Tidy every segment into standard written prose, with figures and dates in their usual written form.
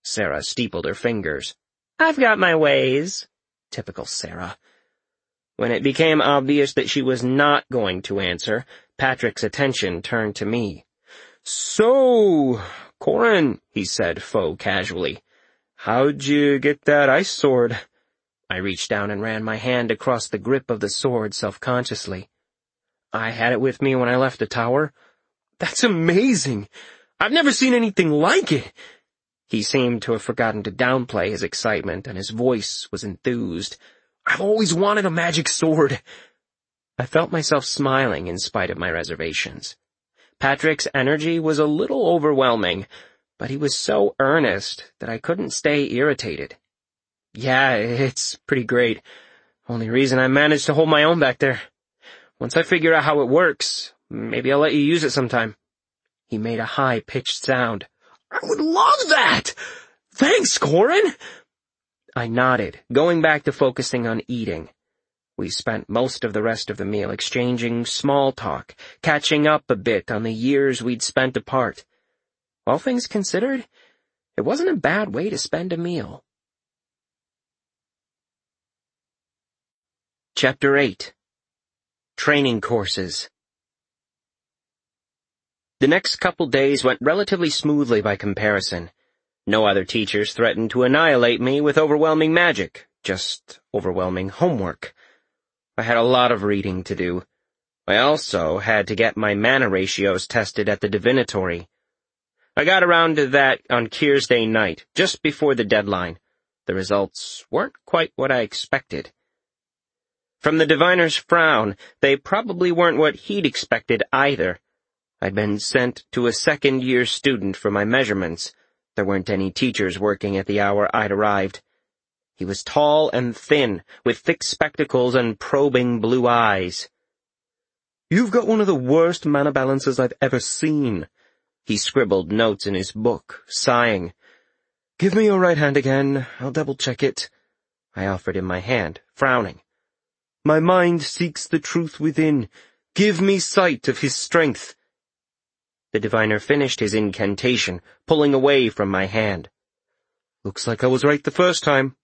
Sarah steepled her fingers. "I've got my ways." Typical Sarah. When it became obvious that she was not going to answer, Patrick's attention turned to me. "So, Corin," he said faux casually, "how'd you get that ice sword?" I reached down and ran my hand across the grip of the sword self-consciously. "I had it with me when I left the tower." "That's amazing! I've never seen anything like it!" He seemed to have forgotten to downplay his excitement, and his voice was enthused. "I've always wanted a magic sword." I felt myself smiling in spite of my reservations. Patrick's energy was a little overwhelming, but he was so earnest that I couldn't stay irritated. "Yeah, it's pretty great. Only reason I managed to hold my own back there. Once I figure out how it works, maybe I'll let you use it sometime." He made a high-pitched sound. "I would love that! Thanks, Corin!" I nodded, going back to focusing on eating. We spent most of the rest of the meal exchanging small talk, catching up a bit on the years we'd spent apart. All things considered, it wasn't a bad way to spend a meal. Chapter 8. Training Courses. The next couple days went relatively smoothly by comparison. No other teachers threatened to annihilate me with overwhelming magic, just overwhelming homework. I had a lot of reading to do. I also had to get my mana ratios tested at the divinatory. I got around to that on Kyr's Day night, just before the deadline. The results weren't quite what I expected. From the diviner's frown, they probably weren't what he'd expected either. I'd been sent to a second-year student for my measurements. There weren't any teachers working at the hour I'd arrived. He was tall and thin, with thick spectacles and probing blue eyes. "You've got one of the worst mana balances I've ever seen." He scribbled notes in his book, sighing. "Give me your right hand again. I'll double-check it." I offered him my hand, frowning. "My mind seeks the truth within. Give me sight of his strength." The diviner finished his incantation, pulling away from my hand. "Looks like I was right the first time."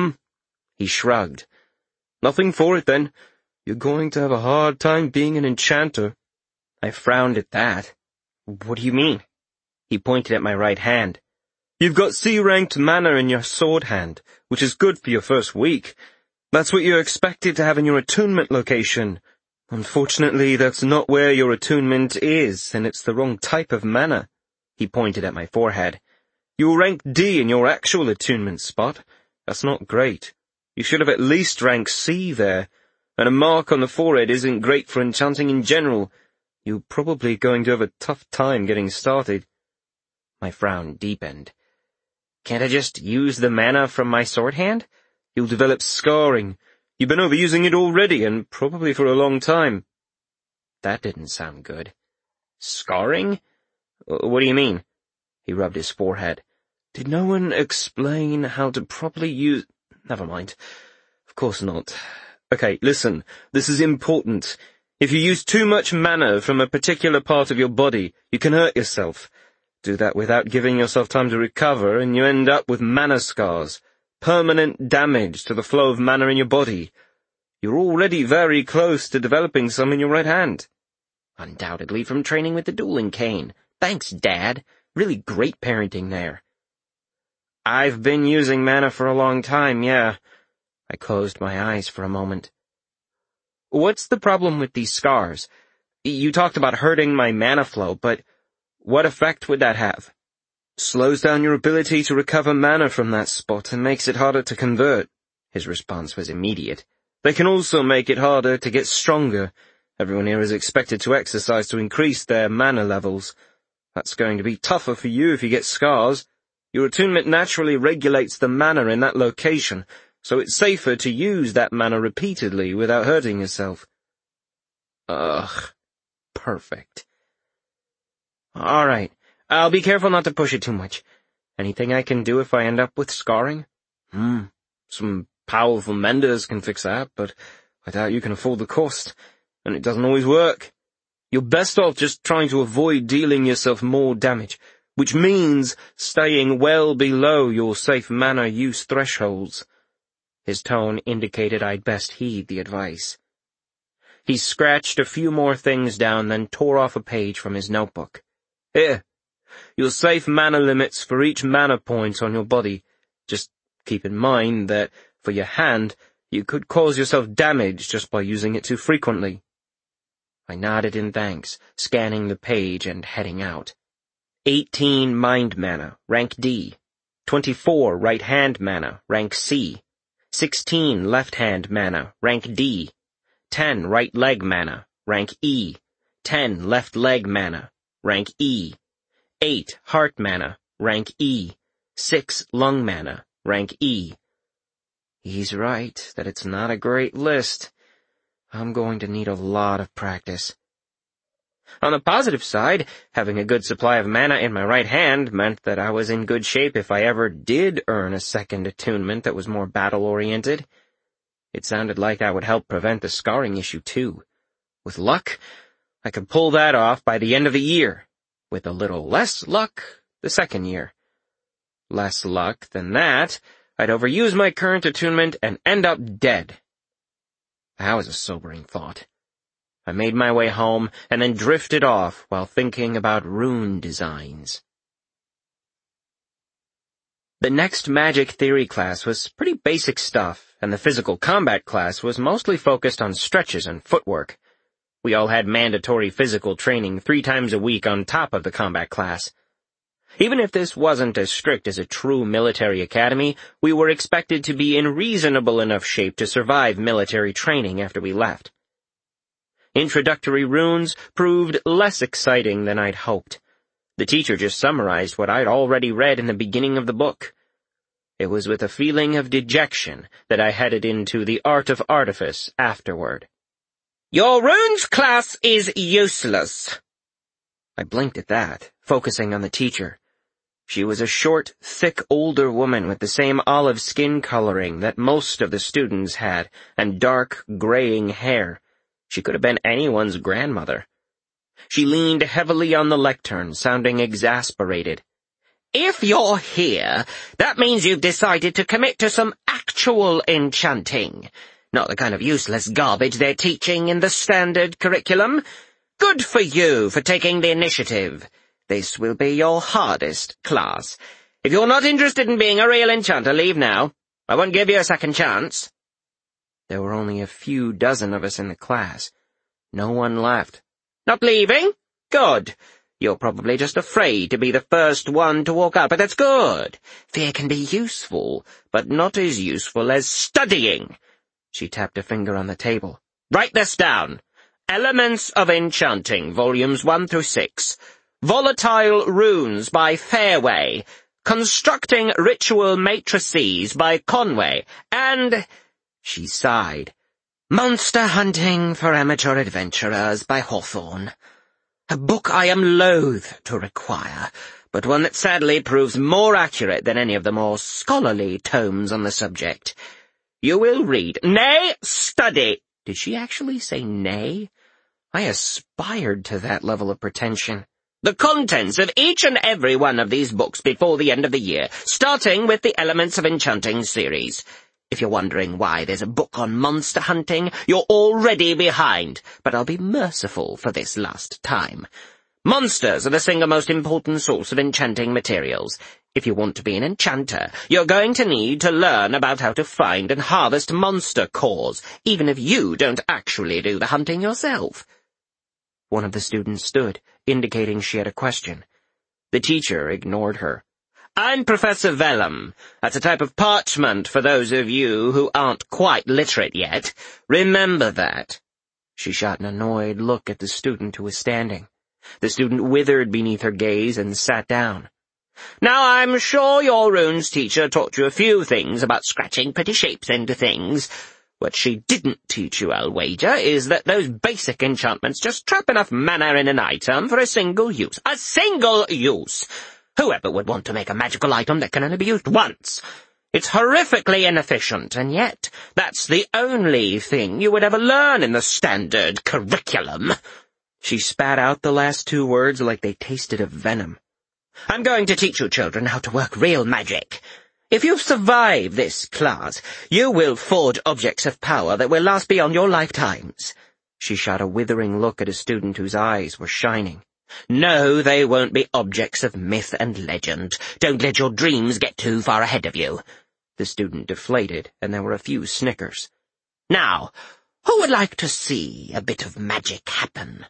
He shrugged. "Nothing for it, then. You're going to have a hard time being an enchanter." I frowned at that. "What do you mean?" He pointed at my right hand. "You've got C-ranked mana in your sword hand, which is good for your first week. That's what you're expected to have in your attunement location. Unfortunately, that's not where your attunement is, and it's the wrong type of mana." He pointed at my forehead. "You're ranked D in your actual attunement spot. That's not great. You should have at least ranked C there, and a mark on the forehead isn't great for enchanting in general. You're probably going to have a tough time getting started." My frown deepened. "Can't I just use the mana from my sword hand?" "You'll develop scarring. You've been overusing it already, and probably for a long time." That didn't sound good. "Scarring? What do you mean?" He rubbed his forehead. "Did no one explain how to properly use—" Never mind. Of course not. Okay, listen, this is important. If you use too much mana from a particular part of your body, you can hurt yourself. Do that without giving yourself time to recover, and you end up with mana scars. Permanent damage to the flow of mana in your body. You're already very close to developing some in your right hand." "Undoubtedly from training with the dueling cane. Thanks, Dad. Really great parenting there." "I've been using mana for a long time, yeah." I closed my eyes for a moment. "What's the problem with these scars? You talked about hurting my mana flow, but what effect would that have?" "Slows down your ability to recover mana from that spot and makes it harder to convert." His response was immediate. "They can also make it harder to get stronger. Everyone here is expected to exercise to increase their mana levels. That's going to be tougher for you if you get scars. Your attunement naturally regulates the mana in that location, so it's safer to use that mana repeatedly without hurting yourself." Ugh. Perfect. "All right. I'll be careful not to push it too much. Anything I can do if I end up with scarring?" Some powerful menders can fix that, but I doubt you can afford the cost, and it doesn't always work. You're best off just trying to avoid dealing yourself more damage. which means staying well below your safe mana use thresholds." His tone indicated I'd best heed the advice. He scratched a few more things down, then tore off a page from his notebook. "Here, your safe mana limits for each mana point on your body. Just keep in mind that, for your hand, you could cause yourself damage just by using it too frequently." I nodded in thanks, scanning the page and heading out. 18 mind mana, rank D. 24 right hand mana, rank C. 16 left hand mana, rank D. 10 right leg mana, rank E. 10 left leg mana, rank E. 8 heart mana, rank E. 6 lung mana, rank E. He's right that it's not a great list. I'm going to need a lot of practice. On the positive side, having a good supply of mana in my right hand meant that I was in good shape if I ever did earn a second attunement that was more battle-oriented. It sounded like that would help prevent the scarring issue, too. With luck, I could pull that off by the end of the year. With a little less luck, the second year. Less luck than that, I'd overuse my current attunement and end up dead. That was a sobering thought. I made my way home and then drifted off while thinking about rune designs. The next magic theory class was pretty basic stuff, and the physical combat class was mostly focused on stretches and footwork. We all had mandatory physical training 3 times a week on top of the combat class. Even if this wasn't as strict as a true military academy, we were expected to be in reasonable enough shape to survive military training after we left. Introductory runes proved less exciting than I'd hoped. The teacher just summarized what I'd already read in the beginning of the book. It was with a feeling of dejection that I headed into the Art of Artifice afterward. "Your runes class is useless." I blinked at that, focusing on the teacher. She was a short, thick older woman with the same olive skin coloring that most of the students had, and dark, graying hair. She could have been anyone's grandmother. She leaned heavily on the lectern, sounding exasperated. "If you're here, that means you've decided to commit to some actual enchanting. Not the kind of useless garbage they're teaching in the standard curriculum. Good for you for taking the initiative. This will be your hardest class. If you're not interested in being a real enchanter, leave now. I won't give you a second chance." There were only a few dozen of us in the class. No one left. "Not leaving? Good. You're probably just afraid to be the first one to walk out, but that's good. Fear can be useful, but not as useful as studying." She tapped a finger on the table. "Write this down. Elements of Enchanting, Volumes 1 through 6. Volatile Runes by Fairway. Constructing Ritual Matrices by Conway. And—" she sighed, "Monster Hunting for Amateur Adventurers by Hawthorne. A book I am loath to require, but one that sadly proves more accurate than any of the more scholarly tomes on the subject. You will read, nay, study." Did she actually say nay? I aspired to that level of pretension. "The contents of each and every one of these books before the end of the year, starting with the Elements of Enchanting series. If you're wondering why there's a book on monster hunting, you're already behind, but I'll be merciful for this last time. Monsters are the single most important source of enchanting materials. If you want to be an enchanter, you're going to need to learn about how to find and harvest monster cores, even if you don't actually do the hunting yourself." One of the students stood, indicating she had a question. The teacher ignored her. "I'm Professor Vellum. That's a type of parchment for those of you who aren't quite literate yet. Remember that." She shot an annoyed look at the student who was standing. The student withered beneath her gaze and sat down. "Now, I'm sure your runes teacher taught you a few things about scratching pretty shapes into things. What she didn't teach you, I'll wager, is that those basic enchantments just trap enough mana in an item for a single use. A single use! Whoever would want to make a magical item that can only be used once? It's horrifically inefficient, and yet that's the only thing you would ever learn in the standard curriculum." She spat out the last 2 words like they tasted of venom. I'm going to teach you children how to work real magic. If you survive this class, you will forge objects of power that will last beyond your lifetimes." She shot a withering look at a student whose eyes were shining. "No, they won't be objects of myth and legend. Don't let your dreams get too far ahead of you." The student deflated, and there were a few snickers. "Now, who would like to see a bit of magic happen?"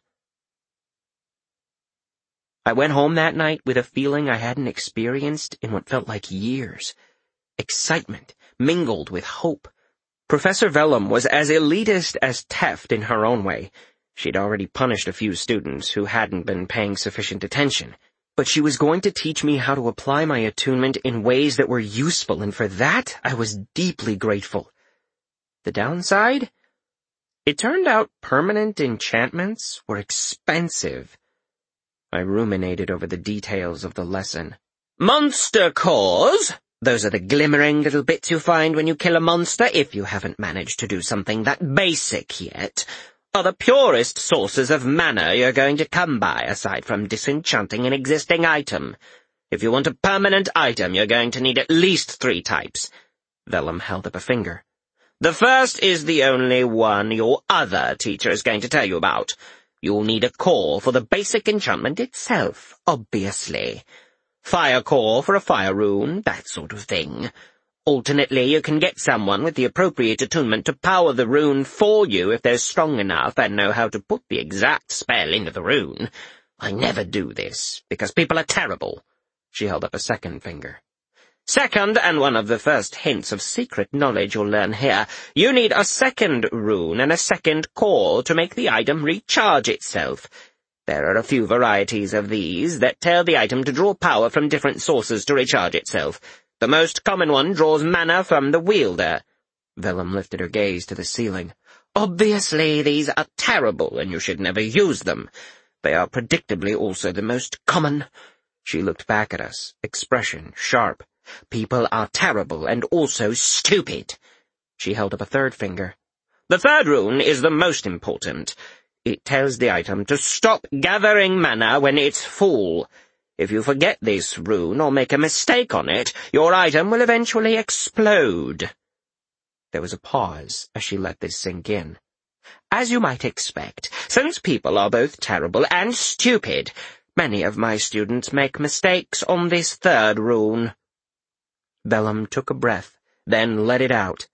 I went home that night with a feeling I hadn't experienced in what felt like years. Excitement mingled with hope. Professor Vellum was as elitist as Teft in her own way. She'd already punished a few students who hadn't been paying sufficient attention. But she was going to teach me how to apply my attunement in ways that were useful, and for that I was deeply grateful. The downside? It turned out permanent enchantments were expensive. I ruminated over the details of the lesson. "Monster cores! Those are the glimmering little bits you find when you kill a monster, if you haven't managed to do something that basic yet, are the purest sources of mana you're going to come by, aside from disenchanting an existing item. If you want a permanent item, you're going to need at least 3 types. Vellum held up a finger. "The first is the only one your other teacher is going to tell you about. You'll need a core for the basic enchantment itself, obviously. Fire core for a fire rune, that sort of thing. Alternately, you can get someone with the appropriate attunement to power the rune for you if they're strong enough and know how to put the exact spell into the rune. I never do this, because people are terrible." She held up a second finger. "Second, and one of the first hints of secret knowledge you'll learn here, you need a second rune and a second core to make the item recharge itself. There are a few varieties of these that tell the item to draw power from different sources to recharge itself. The most common one draws mana from the wielder." Vellum lifted her gaze to the ceiling. "Obviously, these are terrible, and you should never use them. They are predictably also the most common." She looked back at us, expression sharp. "People are terrible and also stupid." She held up a third finger. "The third rune is the most important. It tells the item to stop gathering mana when it's full. If you forget this rune or make a mistake on it, your item will eventually explode." There was a pause as she let this sink in. "As you might expect, since people are both terrible and stupid, many of my students make mistakes on this third rune." Vellum took a breath, then let it out.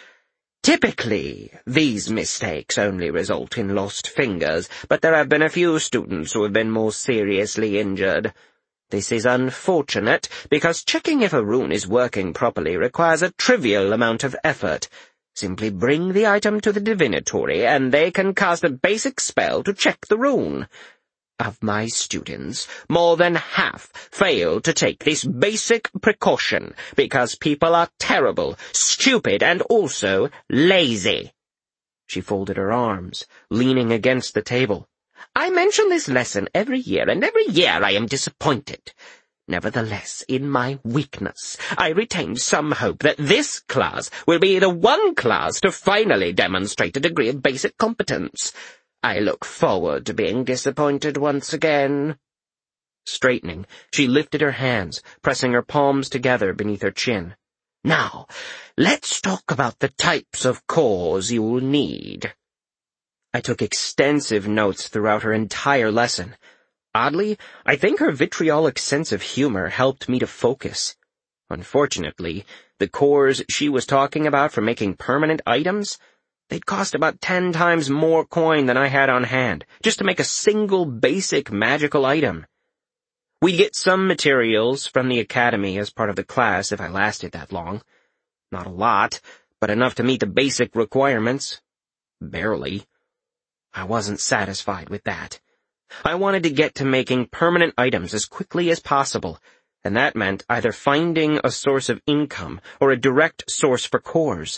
"Typically, these mistakes only result in lost fingers, but there have been a few students who have been more seriously injured. This is unfortunate, because checking if a rune is working properly requires a trivial amount of effort. Simply bring the item to the divinatory, and they can cast a basic spell to check the rune. Of my students, more than half fail to take this basic precaution because people are terrible, stupid, and also lazy." She folded her arms, leaning against the table. "I mention this lesson every year, and every year I am disappointed. Nevertheless, in my weakness, I retain some hope that this class will be the one class to finally demonstrate a degree of basic competence. I look forward to being disappointed once again." Straightening, she lifted her hands, pressing her palms together beneath her chin. "Now, let's talk about the types of cores you'll need." I took extensive notes throughout her entire lesson. Oddly, I think her vitriolic sense of humor helped me to focus. Unfortunately, the cores she was talking about for making permanent items, they'd cost about 10 times more coin than I had on hand, just to make a single basic magical item. We'd get some materials from the academy as part of the class if I lasted that long. Not a lot, but enough to meet the basic requirements. Barely. I wasn't satisfied with that. I wanted to get to making permanent items as quickly as possible, and that meant either finding a source of income or a direct source for cores.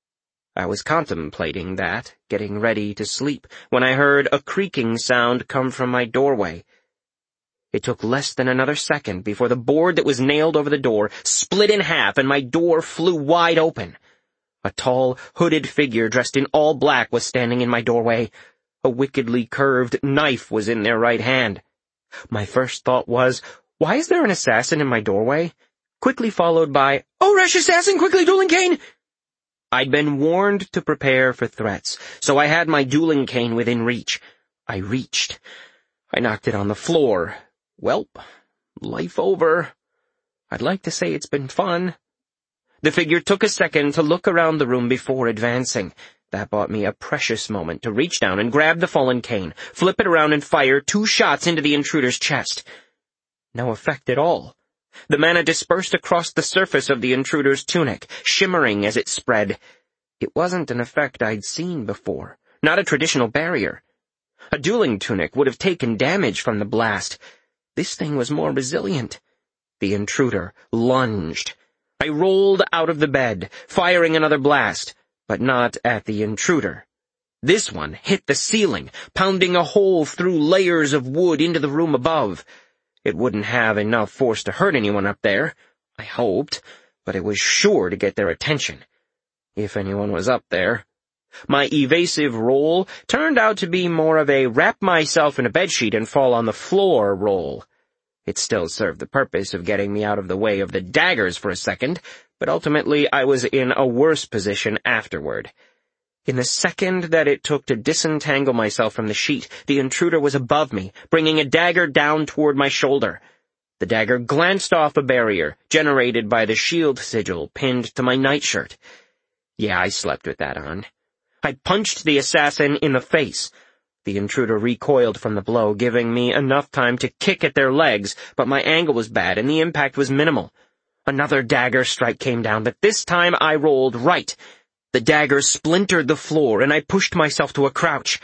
I was contemplating that, getting ready to sleep, when I heard a creaking sound come from my doorway. It took less than another second before the board that was nailed over the door split in half and my door flew wide open. A tall, hooded figure dressed in all black was standing in my doorway. A wickedly curved knife was in their right hand. My first thought was, Why is there an assassin in my doorway? Quickly followed by, "Oh, rash assassin, quickly, dueling cane!" I'd been warned to prepare for threats, so I had my dueling cane within reach. I reached. I knocked it on the floor. Welp, life over. I'd like to say it's been fun. The figure took a second to look around the room before advancing. That bought me a precious moment to reach down and grab the fallen cane, flip it around and fire 2 shots into the intruder's chest. No effect at all. The mana dispersed across the surface of the intruder's tunic, shimmering as it spread. It wasn't an effect I'd seen before, not a traditional barrier. A dueling tunic would have taken damage from the blast. This thing was more resilient. The intruder lunged. I rolled out of the bed, firing another blast, but not at the intruder. This one hit the ceiling, pounding a hole through layers of wood into the room above. It wouldn't have enough force to hurt anyone up there, I hoped, but it was sure to get their attention. If anyone was up there. My evasive roll turned out to be more of a wrap myself in a bedsheet and fall on the floor roll. It still served the purpose of getting me out of the way of the daggers for a second, but ultimately I was in a worse position afterward. In the second that it took to disentangle myself from the sheet, the intruder was above me, bringing a dagger down toward my shoulder. The dagger glanced off a barrier, generated by the shield sigil pinned to my nightshirt. Yeah, I slept with that on. I punched the assassin in the face. The intruder recoiled from the blow, giving me enough time to kick at their legs, but my angle was bad and the impact was minimal. Another dagger strike came down, but this time I rolled right. The dagger splintered the floor, and I pushed myself to a crouch.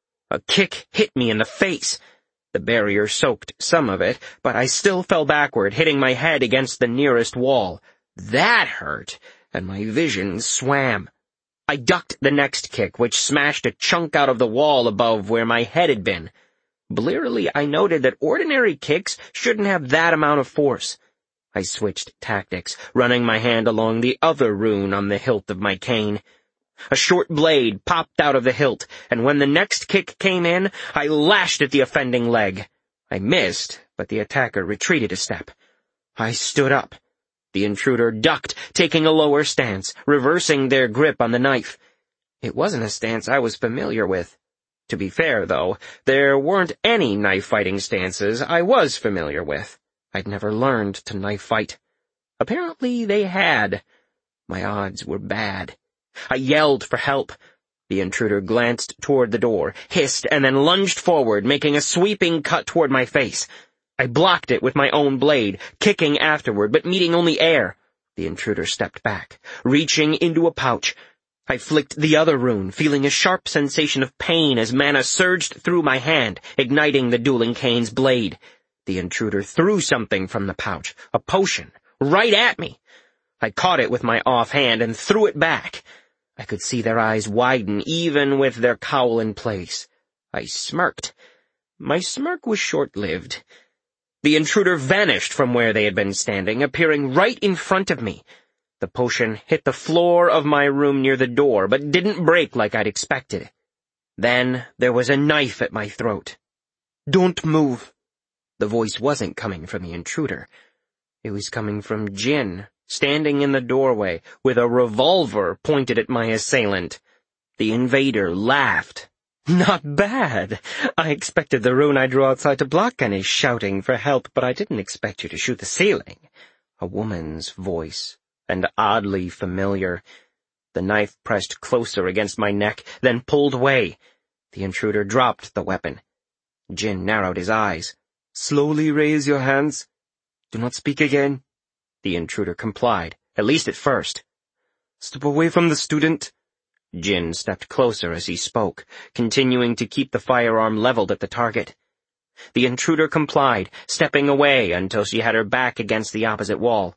A kick hit me in the face. The barrier soaked some of it, but I still fell backward, hitting my head against the nearest wall. That hurt, and my vision swam. I ducked the next kick, which smashed a chunk out of the wall above where my head had been. Blearily, I noted that ordinary kicks shouldn't have that amount of force. I switched tactics, running my hand along the other rune on the hilt of my cane. A short blade popped out of the hilt, and when the next kick came in, I lashed at the offending leg. I missed, but the attacker retreated a step. I stood up. The intruder ducked, taking a lower stance, reversing their grip on the knife. It wasn't a stance I was familiar with. To be fair, though, there weren't any knife-fighting stances I was familiar with. I'd never learned to knife fight. Apparently they had. My odds were bad. I yelled for help. The intruder glanced toward the door, hissed, and then lunged forward, making a sweeping cut toward my face. I blocked it with my own blade, kicking afterward, but meeting only air. The intruder stepped back, reaching into a pouch. I flicked the other rune, feeling a sharp sensation of pain as mana surged through my hand, igniting the dueling cane's blade. The intruder threw something from the pouch, a potion, right at me. I caught it with my offhand and threw it back. I could see their eyes widen, even with their cowl in place. I smirked. My smirk was short-lived. The intruder vanished from where they had been standing, appearing right in front of me. The potion hit the floor of my room near the door, but didn't break like I'd expected. Then there was a knife at my throat. "Don't move." The voice wasn't coming from the intruder. It was coming from Jin, standing in the doorway, with a revolver pointed at my assailant. The invader laughed. "Not bad. I expected the rune I drew outside to block any shouting for help, but I didn't expect you to shoot the ceiling." A woman's voice, and oddly familiar. The knife pressed closer against my neck, then pulled away. The intruder dropped the weapon. Jin narrowed his eyes. "Slowly raise your hands. Do not speak again." The intruder complied, at least at first. "Step away from the student." Jin stepped closer as he spoke, continuing to keep the firearm leveled at the target. The intruder complied, stepping away until she had her back against the opposite wall.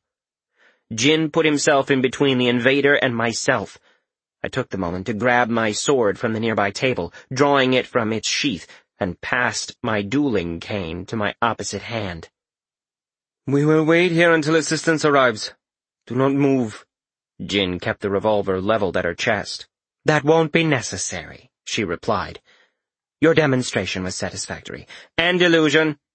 Jin put himself in between the invader and myself. I took the moment to grab my sword from the nearby table, drawing it from its sheath, and passed my dueling cane to my opposite hand. "We will wait here until assistance arrives. Do not move." Jin kept the revolver leveled at her chest. "That won't be necessary," she replied. "Your demonstration was satisfactory. And illusion."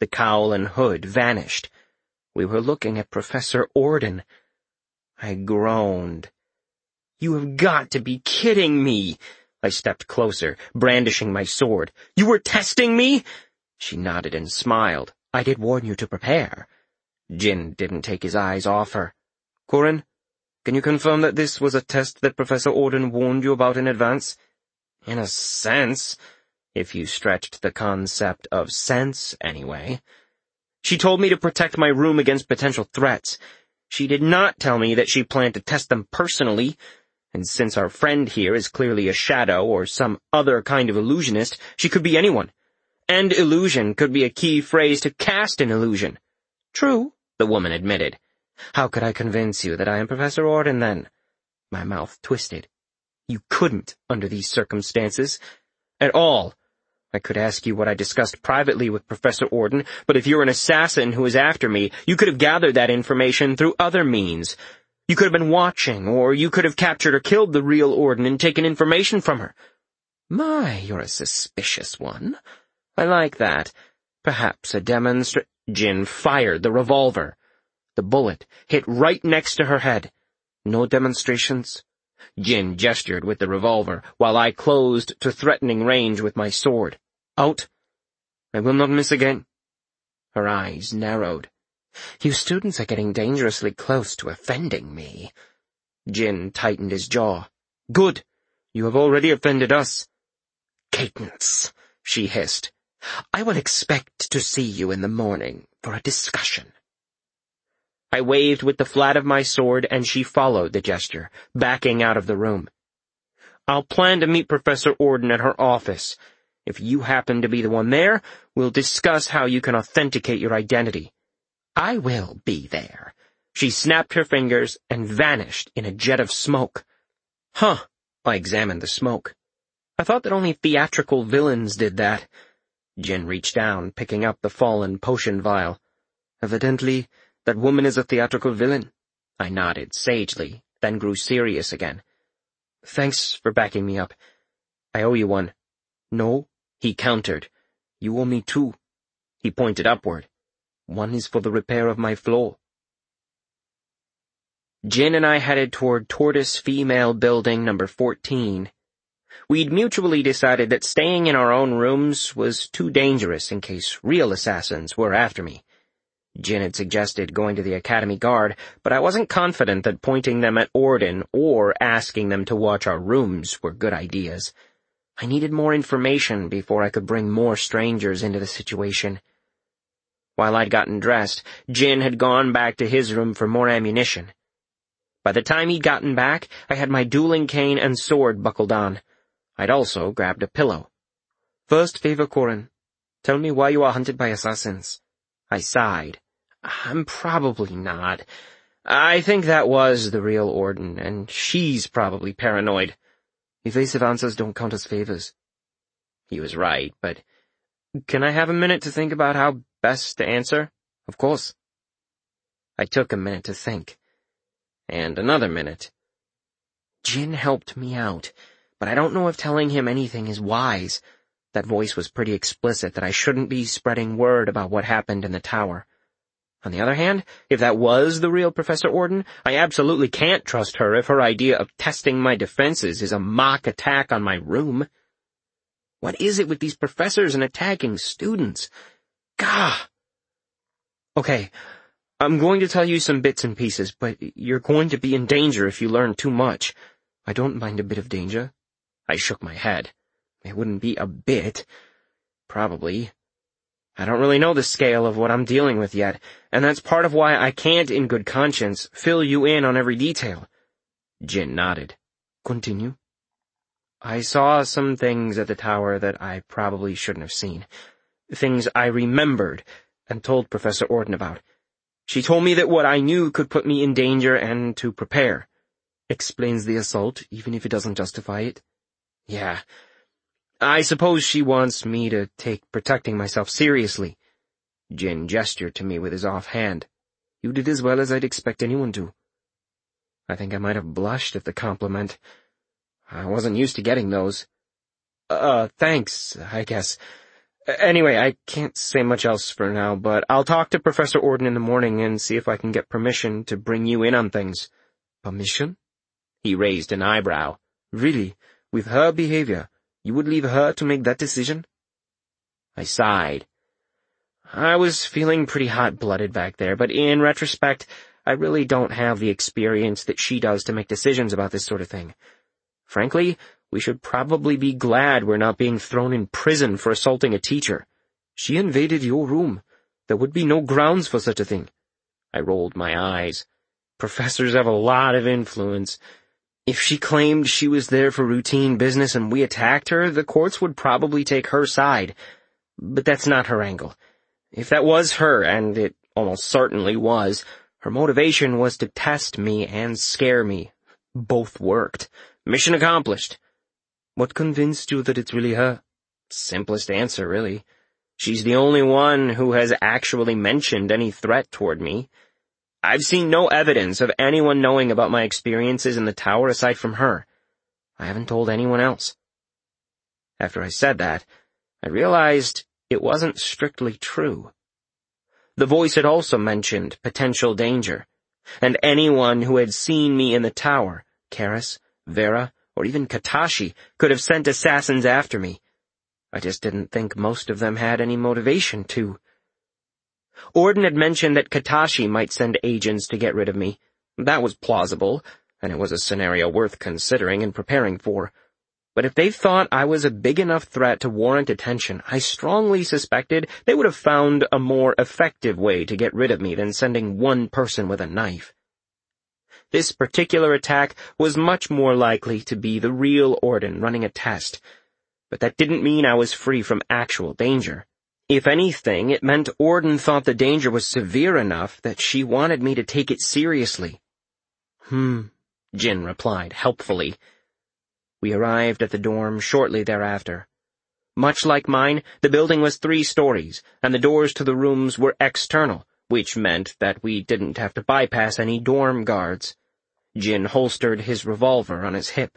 The cowl and hood vanished. We were looking at Professor Orden. I groaned. "You have got to be kidding me!" I stepped closer, brandishing my sword. "You were testing me?" She nodded and smiled. "I did warn you to prepare." Jin didn't take his eyes off her. "Corin, can you confirm that this was a test that Professor Orden warned you about in advance?" "In a sense, if you stretched the concept of sense, anyway. She told me to protect my room against potential threats. She did not tell me that she planned to test them personally, and since our friend here is clearly a shadow or some other kind of illusionist, she could be anyone. And illusion could be a key phrase to cast an illusion." "True," the woman admitted. "How could I convince you that I am Professor Orden, then?" My mouth twisted. "You couldn't, under these circumstances. At all. I could ask you what I discussed privately with Professor Orden, but if you're an assassin who is after me, you could have gathered that information through other means. You could have been watching, or you could have captured or killed the real Orden and taken information from her." "My, you're a suspicious one. I like that. Perhaps a Jin fired the revolver. The bullet hit right next to her head. "No demonstrations?" Jin gestured with the revolver, while I closed to threatening range with my sword. "Out. I will not miss again." Her eyes narrowed. "You students are getting dangerously close to offending me." Jin tightened his jaw. "Good. You have already offended us." "Cadence," she hissed. "I will expect to see you in the morning for a discussion." I waved with the flat of my sword, and she followed the gesture, backing out of the room. "I'll plan to meet Professor Orden at her office. If you happen to be the one there, we'll discuss how you can authenticate your identity." "I will be there." She snapped her fingers and vanished in a jet of smoke. "Huh." I examined the smoke. "I thought that only theatrical villains did that." Jin reached down, picking up the fallen potion vial. "Evidently, that woman is a theatrical villain." I nodded sagely, then grew serious again. "Thanks for backing me up. I owe you one." "No," he countered. "You owe me two." He pointed upward. "One is for the repair of my floor." Jin and I headed toward Tortoise Female Building number 14. We'd mutually decided that staying in our own rooms was too dangerous in case real assassins were after me. Jin had suggested going to the Academy Guard, but I wasn't confident that pointing them at Orden or asking them to watch our rooms were good ideas. I needed more information before I could bring more strangers into the situation. While I'd gotten dressed, Jin had gone back to his room for more ammunition. By the time he'd gotten back, I had my dueling cane and sword buckled on. I'd also grabbed a pillow. "First favor, Corin. Tell me why you are hunted by assassins." I sighed. "I'm probably not. I think that was the real Orden, and she's probably paranoid." "Evasive answers don't count as favors." He was right, but can I have a minute to think about how best to answer? "Of course." I took a minute to think. And another minute. Jin helped me out, but I don't know if telling him anything is wise. That voice was pretty explicit that I shouldn't be spreading word about what happened in the tower. On the other hand, if that was the real Professor Orden, I absolutely can't trust her if her idea of testing my defenses is a mock attack on my room. What is it with these professors and attacking students? Gah! Okay, I'm going to tell you some bits and pieces, but you're going to be in danger if you learn too much. I don't mind a bit of danger. I shook my head. It wouldn't be a bit. Probably. I don't really know the scale of what I'm dealing with yet, and that's part of why I can't, in good conscience, fill you in on every detail. Jin nodded. Continue. I saw some things at the tower that I probably shouldn't have seen. Things I remembered and told Professor Orden about. She told me that what I knew could put me in danger and to prepare. Explains the assault, even if it doesn't justify it. Yeah. I suppose she wants me to take protecting myself seriously. Jin gestured to me with his offhand. You did as well as I'd expect anyone to. I think I might have blushed at the compliment. I wasn't used to getting those. Thanks, I guess. Anyway, I can't say much else for now, but I'll talk to Professor Orden in the morning and see if I can get permission to bring you in on things. Permission? He raised an eyebrow. Really? With her behavior, you would leave her to make that decision? I sighed. I was feeling pretty hot-blooded back there, but in retrospect, I really don't have the experience that she does to make decisions about this sort of thing. Frankly, we should probably be glad we're not being thrown in prison for assaulting a teacher. She invaded your room. There would be no grounds for such a thing. I rolled my eyes. Professors have a lot of influence. If she claimed she was there for routine business and we attacked her, the courts would probably take her side. But that's not her angle. If that was her, and it almost certainly was, her motivation was to test me and scare me. Both worked. Mission accomplished. What convinced you that it's really her? Simplest answer, really. She's the only one who has actually mentioned any threat toward me. I've seen no evidence of anyone knowing about my experiences in the tower aside from her. I haven't told anyone else. After I said that, I realized it wasn't strictly true. The voice had also mentioned potential danger, and anyone who had seen me in the tower, Karis, Vera, or even Katashi, could have sent assassins after me. I just didn't think most of them had any motivation to. Orden had mentioned that Katashi might send agents to get rid of me. That was plausible, and it was a scenario worth considering and preparing for. But if they thought I was a big enough threat to warrant attention, I strongly suspected they would have found a more effective way to get rid of me than sending one person with a knife. This particular attack was much more likely to be the real Orden running a test, but that didn't mean I was free from actual danger. If anything, it meant Orden thought the danger was severe enough that she wanted me to take it seriously. Jin replied helpfully. We arrived at the dorm shortly thereafter. Much like mine, the building was 3 stories, and the doors to the rooms were external, which meant that we didn't have to bypass any dorm guards. Jin holstered his revolver on his hip.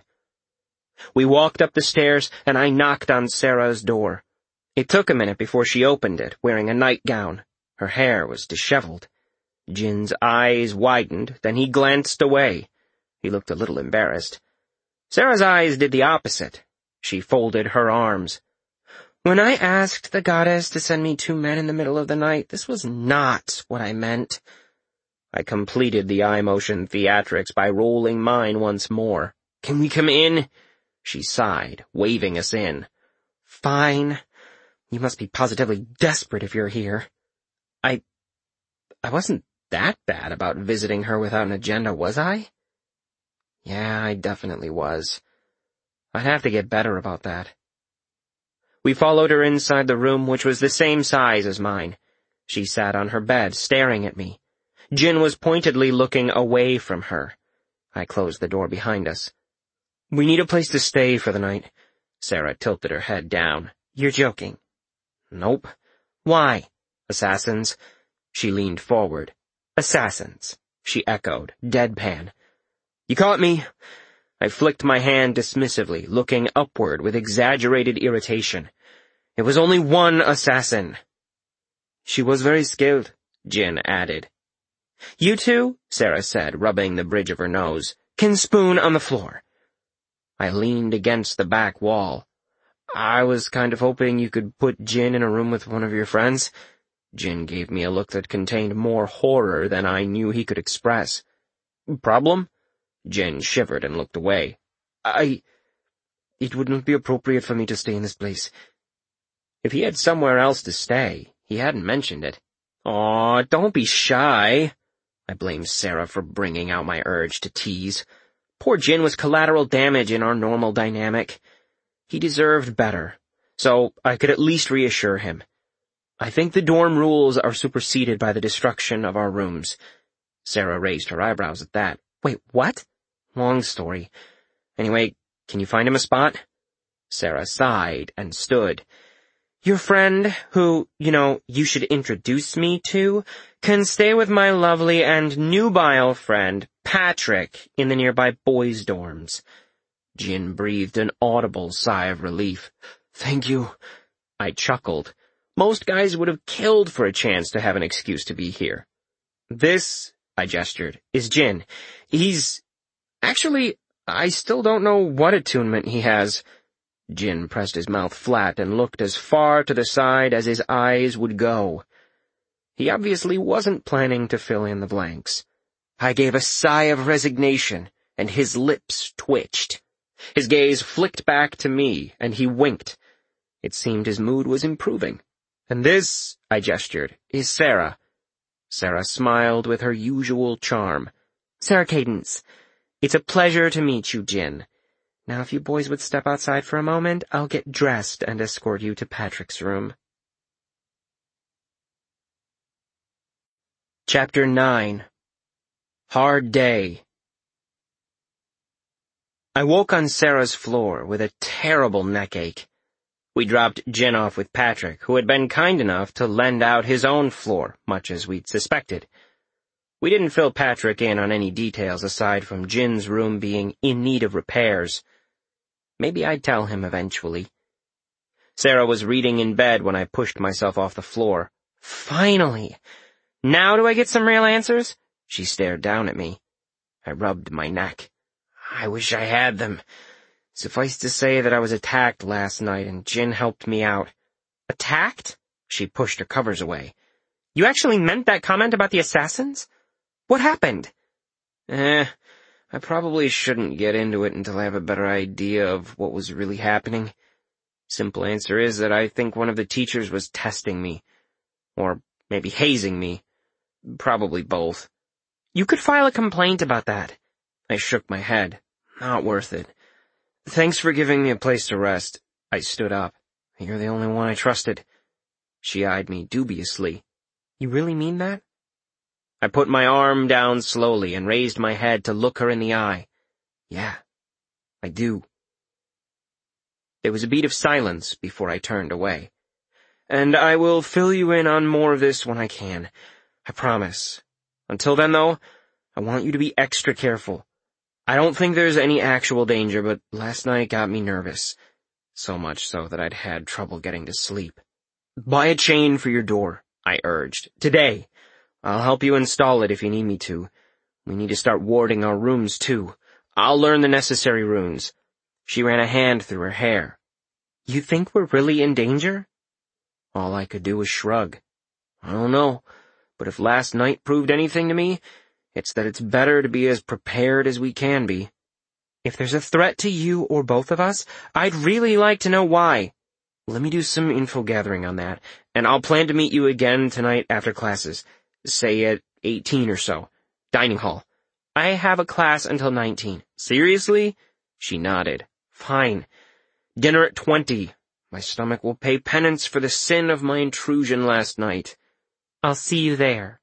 We walked up the stairs, and I knocked on Sarah's door. It took a minute before she opened it, wearing a nightgown. Her hair was disheveled. Jin's eyes widened, then he glanced away. He looked a little embarrassed. Sarah's eyes did the opposite. She folded her arms. When I asked the goddess to send me 2 men in the middle of the night, this was not what I meant. I completed the eye motion theatrics by rolling mine once more. Can we come in? She sighed, waving us in. Fine. You must be positively desperate if you're here. I wasn't that bad about visiting her without an agenda, was I? Yeah, I definitely was. I'd have to get better about that. We followed her inside the room, which was the same size as mine. She sat on her bed, staring at me. Jin was pointedly looking away from her. I closed the door behind us. We need a place to stay for the night. Sarah tilted her head down. You're joking. Nope. Why? Assassins. She leaned forward. Assassins, she echoed, deadpan. You caught me. I flicked my hand dismissively, looking upward with exaggerated irritation. It was only one assassin. She was very skilled, Jin added. You two, Sarah said, rubbing the bridge of her nose, can spoon on the floor. I leaned against the back wall. I was kind of hoping you could put Jin in a room with one of your friends. Jin gave me a look that contained more horror than I knew he could express. Problem? Jin shivered and looked away. It wouldn't be appropriate for me to stay in this place. If he had somewhere else to stay, he hadn't mentioned it. Aw, don't be shy. I blamed Sarah for bringing out my urge to tease. Poor Jin was collateral damage in our normal dynamic. He deserved better, so I could at least reassure him. I think the dorm rules are superseded by the destruction of our rooms. Sarah raised her eyebrows at that. Wait, what? Long story. Anyway, can you find him a spot? Sarah sighed and stood. Your friend, who, you should introduce me to, can stay with my lovely and nubile friend, Patrick, in the nearby boys' dorms. Jin breathed an audible sigh of relief. Thank you. I chuckled. Most guys would have killed for a chance to have an excuse to be here. This, I gestured, is Jin. Actually, I still don't know what attunement he has. Jin pressed his mouth flat and looked as far to the side as his eyes would go. He obviously wasn't planning to fill in the blanks. I gave a sigh of resignation, and his lips twitched. His gaze flicked back to me, and he winked. It seemed his mood was improving. And this, I gestured, is Sarah. Sarah smiled with her usual charm. Sarah Cadence. It's a pleasure to meet you, Jin. Now if you boys would step outside for a moment, I'll get dressed and escort you to Patrick's room. Chapter 9. Hard Day. I woke on Sarah's floor with a terrible neckache. We dropped Jin off with Patrick, who had been kind enough to lend out his own floor, much as we'd suspected. We didn't fill Patrick in on any details aside from Jin's room being in need of repairs. Maybe I'd tell him eventually. Sarah was reading in bed when I pushed myself off the floor. Finally! Now do I get some real answers? She stared down at me. I rubbed my neck. I wish I had them. Suffice to say that I was attacked last night and Jin helped me out. Attacked? She pushed her covers away. You actually meant that comment about the assassins? What happened? I probably shouldn't get into it until I have a better idea of what was really happening. Simple answer is that I think one of the teachers was testing me. Or maybe hazing me. Probably both. You could file a complaint about that. I shook my head. Not worth it. Thanks for giving me a place to rest. I stood up. You're the only one I trusted. She eyed me dubiously. You really mean that? I put my arm down slowly and raised my head to look her in the eye. Yeah, I do. There was a beat of silence before I turned away. And I will fill you in on more of this when I can. I promise. Until then, though, I want you to be extra careful. I don't think there's any actual danger, but last night got me nervous. So much so that I'd had trouble getting to sleep. Buy a chain for your door, I urged. Today. I'll help you install it if you need me to. We need to start warding our rooms, too. I'll learn the necessary runes. She ran a hand through her hair. You think we're really in danger? All I could do was shrug. I don't know, but if last night proved anything to me, it's that it's better to be as prepared as we can be. If there's a threat to you or both of us, I'd really like to know why. Let me do some info gathering on that, and I'll plan to meet you again tonight after classes. Say at 18 or so. Dining hall. I have a class until 19. Seriously? She nodded. Fine. Dinner at 20. My stomach will pay penance for the sin of my intrusion last night. I'll see you there.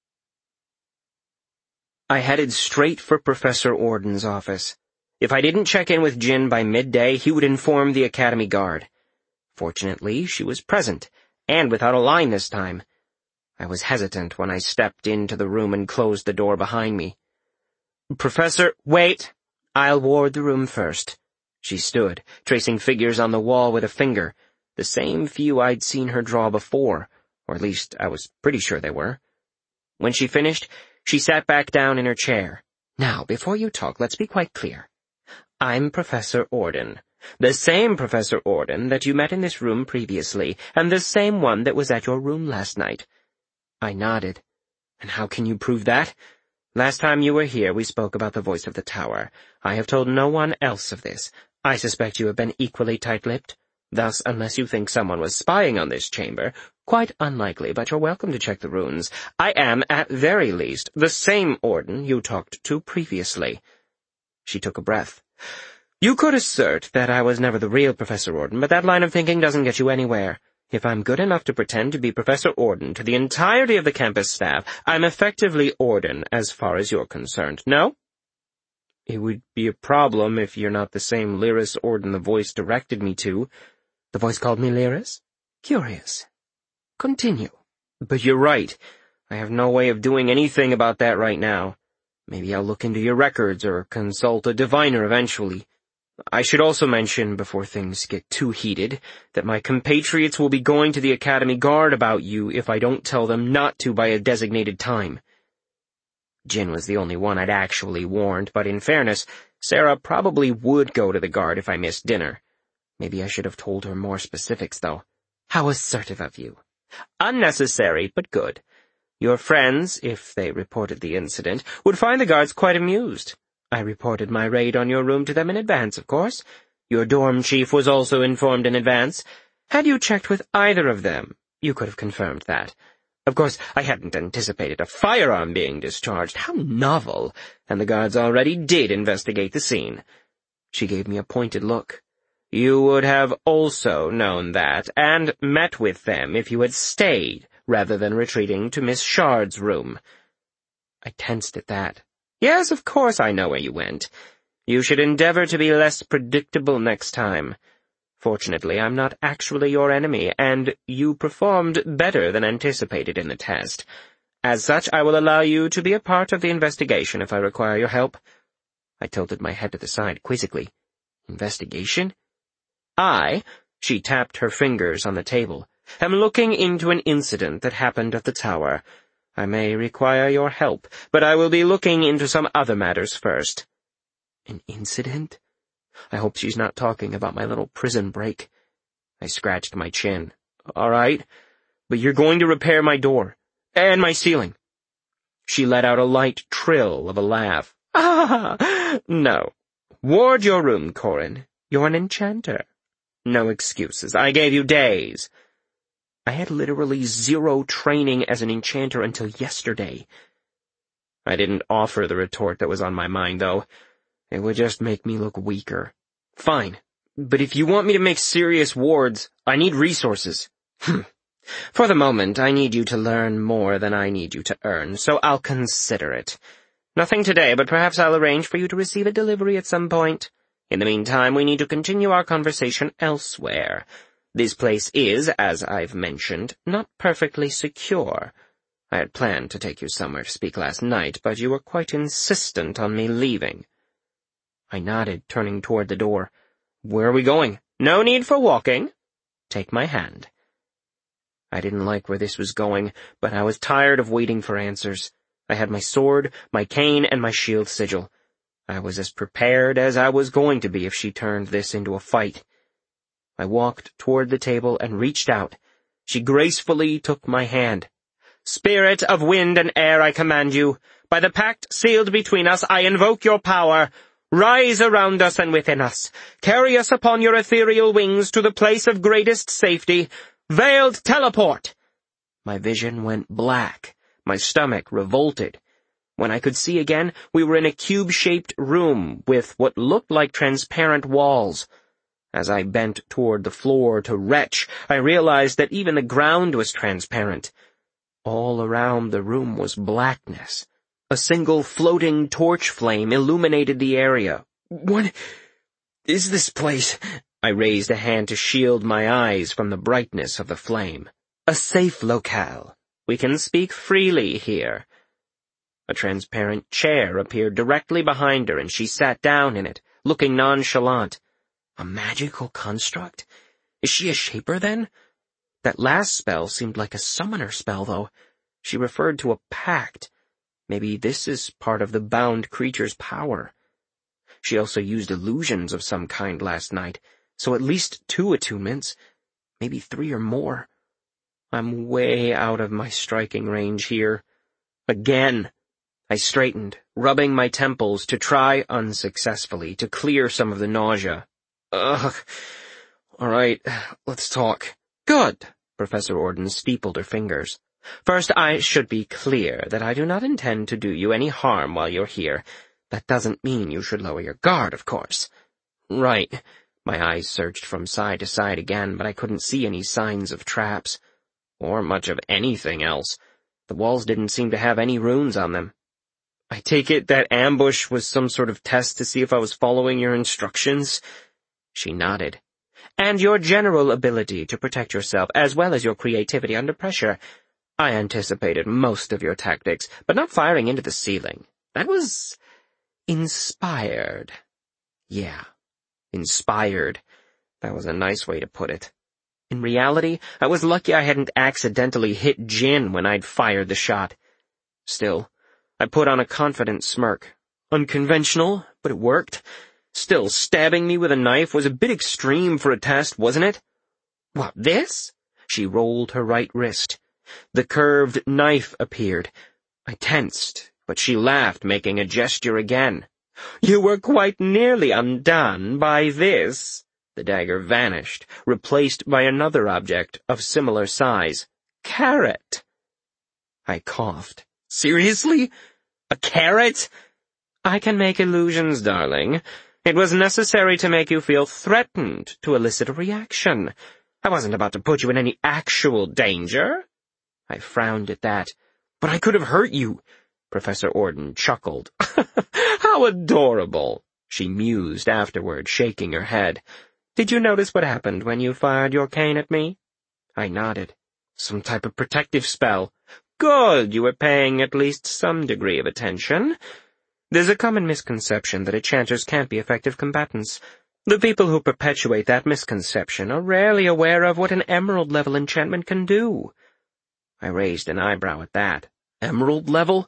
I headed straight for Professor Orden's office. If I didn't check in with Jin by midday, he would inform the Academy Guard. Fortunately, she was present, and without a line this time. I was hesitant when I stepped into the room and closed the door behind me. Professor, wait! I'll ward the room first. She stood, tracing figures on the wall with a finger, the same few I'd seen her draw before, or at least I was pretty sure they were. When she finished, she sat back down in her chair. Now, before you talk, let's be quite clear. I'm Professor Orden. The same Professor Orden that you met in this room previously, and the same one that was at your room last night. I nodded. And how can you prove that? Last time you were here, we spoke about the voice of the tower. I have told no one else of this. I suspect you have been equally tight-lipped. Thus, unless you think someone was spying on this chamber, quite unlikely, but you're welcome to check the runes. I am, at very least, the same Orden you talked to previously. She took a breath. You could assert that I was never the real Professor Orden, but that line of thinking doesn't get you anywhere. If I'm good enough to pretend to be Professor Orden to the entirety of the campus staff, I'm effectively Orden as far as you're concerned, no? It would be a problem if you're not the same Lyris Orden the voice directed me to. The voice called me Lyris? Curious. Continue. But you're right. I have no way of doing anything about that right now. Maybe I'll look into your records or consult a diviner eventually. I should also mention, before things get too heated, that my compatriots will be going to the Academy Guard about you if I don't tell them not to by a designated time. Jin was the only one I'd actually warned, but in fairness, Sarah probably would go to the guard if I missed dinner. Maybe I should have told her more specifics, though. How assertive of you. Unnecessary, but good. Your friends, if they reported the incident, would find the guards quite amused. I reported my raid on your room to them in advance, of course. Your dorm chief was also informed in advance. Had you checked with either of them, you could have confirmed that. Of course, I hadn't anticipated a firearm being discharged. How novel! And the guards already did investigate the scene. She gave me a pointed look. You would have also known that, and met with them if you had stayed, rather than retreating to Miss Shard's room. I tensed at that. Yes, of course I know where you went. You should endeavor to be less predictable next time. Fortunately, I'm not actually your enemy, and you performed better than anticipated in the test. As such, I will allow you to be a part of the investigation if I require your help. I tilted my head to the side quizzically. Investigation? She tapped her fingers on the table, am looking into an incident that happened at the tower. I may require your help, but I will be looking into some other matters first. An incident? I hope she's not talking about my little prison break. I scratched my chin. All right, but you're going to repair my door, and my ceiling. She let out a light trill of a laugh. Ah, no. Ward your room, Corin. You're an enchanter. No excuses. I gave you days. I had literally 0 training as an enchanter until yesterday. I didn't offer the retort that was on my mind, though. It would just make me look weaker. Fine, but if you want me to make serious wards, I need resources. For the moment, I need you to learn more than I need you to earn, so I'll consider it. Nothing today, but perhaps I'll arrange for you to receive a delivery at some point. In the meantime, we need to continue our conversation elsewhere. This place is, as I've mentioned, not perfectly secure. I had planned to take you somewhere to speak last night, but you were quite insistent on me leaving. I nodded, turning toward the door. Where are we going? No need for walking. Take my hand. I didn't like where this was going, but I was tired of waiting for answers. I had my sword, my cane, and my shield sigil. I was as prepared as I was going to be if she turned this into a fight. I walked toward the table and reached out. She gracefully took my hand. Spirit of wind and air, I command you. By the pact sealed between us, I invoke your power. Rise around us and within us. Carry us upon your ethereal wings to the place of greatest safety. Veiled teleport! My vision went black. My stomach revolted. When I could see again, we were in a cube-shaped room with what looked like transparent walls. As I bent toward the floor to retch, I realized that even the ground was transparent. All around the room was blackness. A single floating torch flame illuminated the area. What is this place? I raised a hand to shield my eyes from the brightness of the flame. A safe locale. We can speak freely here. A transparent chair appeared directly behind her, and she sat down in it, looking nonchalant. A magical construct? Is she a shaper, then? That last spell seemed like a summoner spell, though. She referred to a pact. Maybe this is part of the bound creature's power. She also used illusions of some kind last night, so at least 2 attunements, maybe 3 or more. I'm way out of my striking range here. Again. I straightened, rubbing my temples to try unsuccessfully to clear some of the nausea. Ugh. All right, let's talk. Good. Professor Orden steepled her fingers. First, I should be clear that I do not intend to do you any harm while you're here. That doesn't mean you should lower your guard, of course. Right. My eyes searched from side to side again, but I couldn't see any signs of traps. Or much of anything else. The walls didn't seem to have any runes on them. I take it that ambush was some sort of test to see if I was following your instructions? She nodded. And your general ability to protect yourself, as well as your creativity under pressure. I anticipated most of your tactics, but not firing into the ceiling. That was inspired. Yeah, Inspired. That was a nice way to put it. In reality, I was lucky I hadn't accidentally hit Jin when I'd fired the shot. Still, I put on a confident smirk. Unconventional, but it worked. Still, stabbing me with a knife was a bit extreme for a test, wasn't it? What, this? She rolled her right wrist. The curved knife appeared. I tensed, but she laughed, making a gesture again. You were quite nearly undone by this. The dagger vanished, replaced by another object of similar size. Carrot. I coughed. Seriously? A carrot? I can make illusions, darling. It was necessary to make you feel threatened to elicit a reaction. I wasn't about to put you in any actual danger. I frowned at that. But I could have hurt you. Professor Orden chuckled. How adorable, she mused afterward, shaking her head. Did you notice what happened when you fired your cane at me? I nodded. Some type of protective spell. Good, you were paying at least some degree of attention. There's a common misconception that enchanters can't be effective combatants. The people who perpetuate that misconception are rarely aware of what an emerald-level enchantment can do. I raised an eyebrow at that. Emerald level?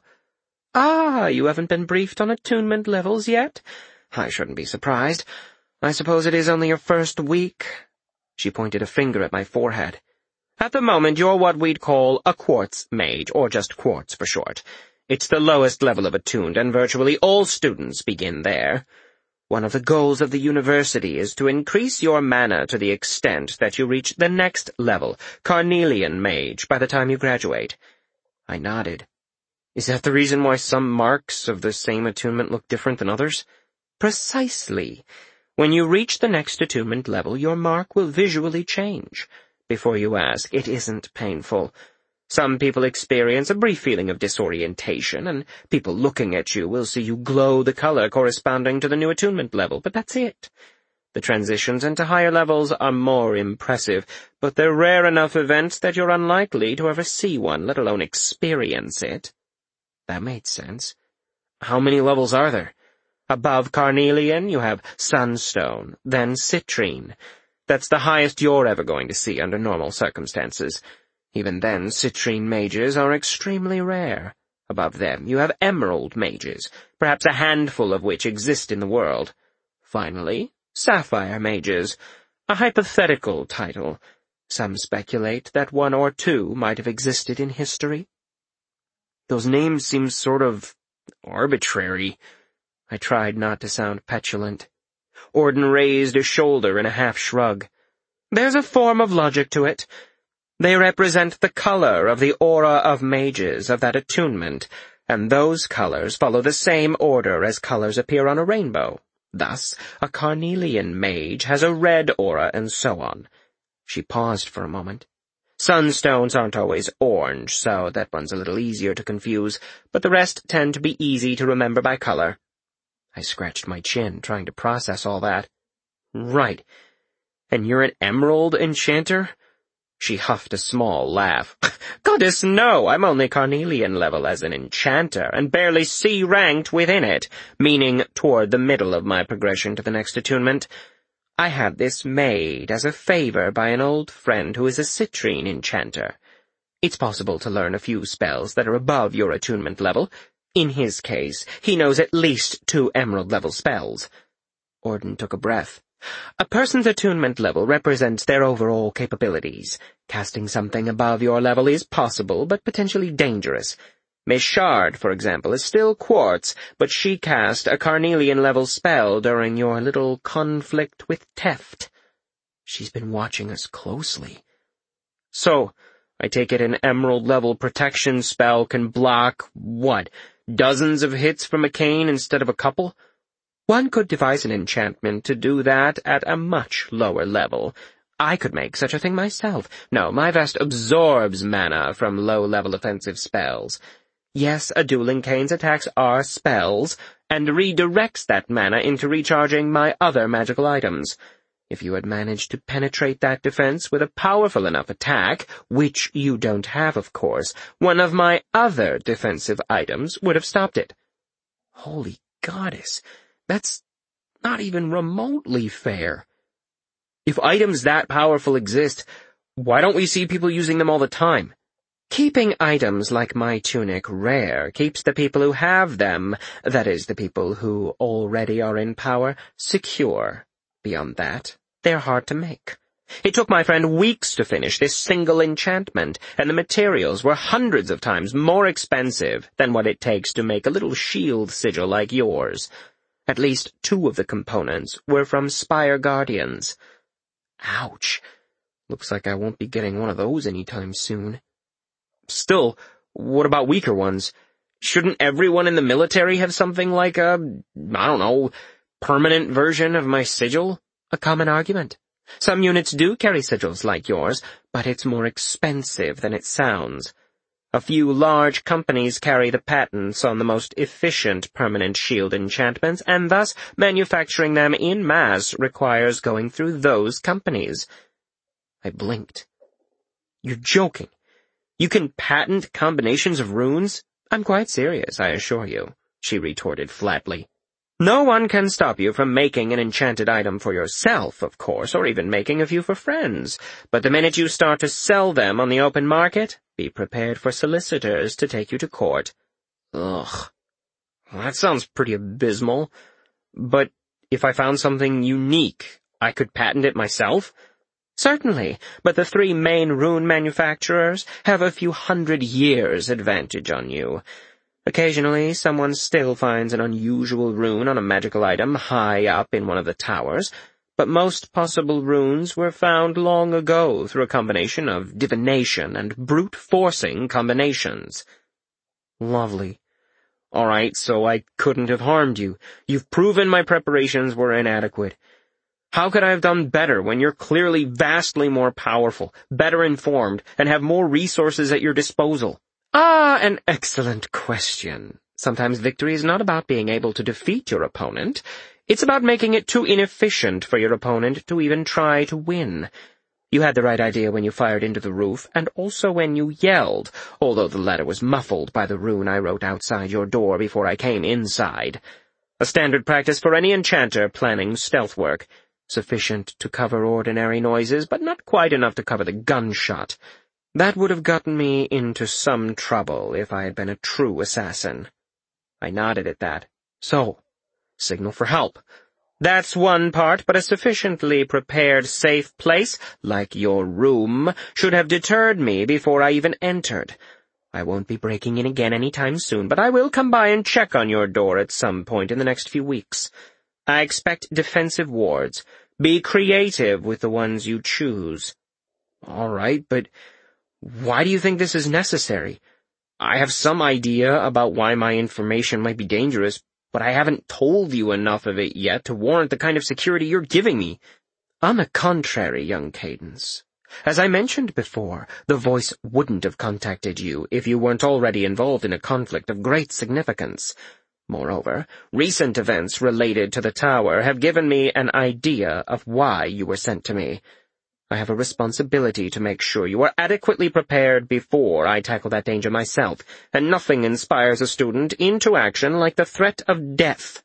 Ah, you haven't been briefed on attunement levels yet? I shouldn't be surprised. I suppose it is only your first week. She pointed a finger at my forehead. At the moment, you're what we'd call a quartz mage, or just quartz for short. It's the lowest level of attuned, and virtually all students begin there. One of the goals of the university is to increase your mana to the extent that you reach the next level, Carnelian Mage, by the time you graduate. I nodded. Is that the reason why some marks of the same attunement look different than others? Precisely. When you reach the next attunement level, your mark will visually change. Before you ask, it isn't painful. Some people experience a brief feeling of disorientation, and people looking at you will see you glow the color corresponding to the new attunement level, but that's it. The transitions into higher levels are more impressive, but they're rare enough events that you're unlikely to ever see one, let alone experience it. That made sense. How many levels are there? Above Carnelian, you have Sunstone, then Citrine. That's the highest you're ever going to see under normal circumstances. Even then, Citrine mages are extremely rare. Above them, you have Emerald mages, perhaps a handful of which exist in the world. Finally, Sapphire mages, a hypothetical title. Some speculate that one or two might have existed in history. Those names seem sort of arbitrary. I tried not to sound petulant. Orden raised a shoulder in a half shrug. There's a form of logic to it. They represent the color of the aura of mages of that attunement, and those colors follow the same order as colors appear on a rainbow. Thus, a Carnelian mage has a red aura, and so on. She paused for a moment. Sunstones aren't always orange, so that one's a little easier to confuse, but the rest tend to be easy to remember by color. I scratched my chin, trying to process all that. Right. And you're an emerald enchanter? She huffed a small laugh. Goddess, no, I'm only Carnelian level as an enchanter, and barely C-ranked within it, meaning toward the middle of my progression to the next attunement. I had this made as a favor by an old friend who is a citrine enchanter. It's possible to learn a few spells that are above your attunement level. In his case, he knows at least 2 emerald-level spells. Orden took a breath. A person's attunement level represents their overall capabilities. Casting something above your level is possible, but potentially dangerous. Miss Shard, for example, is still quartz, but she cast a Carnelian-level spell during your little conflict with Teft. She's been watching us closely. So, I take it an emerald-level protection spell can block, what, dozens of hits from a cane instead of a couple? One could devise an enchantment to do that at a much lower level. I could make such a thing myself. No, my vest absorbs mana from low-level offensive spells. Yes, a dueling cane's attacks are spells, and redirects that mana into recharging my other magical items. If you had managed to penetrate that defense with a powerful enough attack, which you don't have, of course, one of my other defensive items would have stopped it. Holy goddess, that's Not even remotely fair. If items that powerful exist, why don't we see people using them all the time? Keeping items like my tunic rare keeps the people who have them, that is, the people who already are in power, secure. Beyond that, they're hard to make. It took my friend weeks to finish this single enchantment, and the materials were hundreds of times more expensive than what it takes to make a little shield sigil like yours. At least 2 of the components were from Spire Guardians. Ouch. Looks like I won't be getting one of those anytime soon. Still, what about weaker ones? Shouldn't everyone in the military have something like permanent version of my sigil? A common argument. Some units do carry sigils like yours, but it's more expensive than it sounds. A few large companies carry the patents on the most efficient permanent shield enchantments, and thus manufacturing them in mass requires going through those companies. I blinked. You're joking. You can patent combinations of runes? I'm quite serious, I assure you, she retorted flatly. No one can stop you from making an enchanted item for yourself, of course, or even making a few for friends. But the minute you start to sell them on the open market, be prepared for solicitors to take you to court. Ugh. That sounds pretty abysmal. But if I found something unique, I could patent it myself? Certainly, but the 3 main rune manufacturers have a few 100 years advantage on you. Occasionally, someone still finds an unusual rune on a magical item high up in one of the towers, but most possible runes were found long ago through a combination of divination and brute-forcing combinations. Lovely. All right, so I couldn't have harmed you. You've proven my preparations were inadequate. How could I have done better when you're clearly vastly more powerful, better informed, and have more resources at your disposal? Ah, an excellent question. Sometimes victory is not about being able to defeat your opponent. It's about making it too inefficient for your opponent to even try to win. You had the right idea when you fired into the roof, and also when you yelled, although the latter was muffled by the rune I wrote outside your door before I came inside. A standard practice for any enchanter planning stealth work. Sufficient to cover ordinary noises, but not quite enough to cover the gunshot. That would have gotten me into some trouble if I had been a true assassin. I nodded at that. So, signal for help. That's one part, but a sufficiently prepared safe place, like your room, should have deterred me before I even entered. I won't be breaking in again any time soon, but I will come by and check on your door at some point in the next few weeks. I expect defensive wards. Be creative with the ones you choose. All right, but why do you think this is necessary? I have some idea about why my information might be dangerous, but I haven't told you enough of it yet to warrant the kind of security you're giving me. On the contrary, young Cadence. As I mentioned before, the voice wouldn't have contacted you if you weren't already involved in a conflict of great significance. Moreover, recent events related to the tower have given me an idea of why you were sent to me. I have a responsibility to make sure you are adequately prepared before I tackle that danger myself, and nothing inspires a student into action like the threat of death.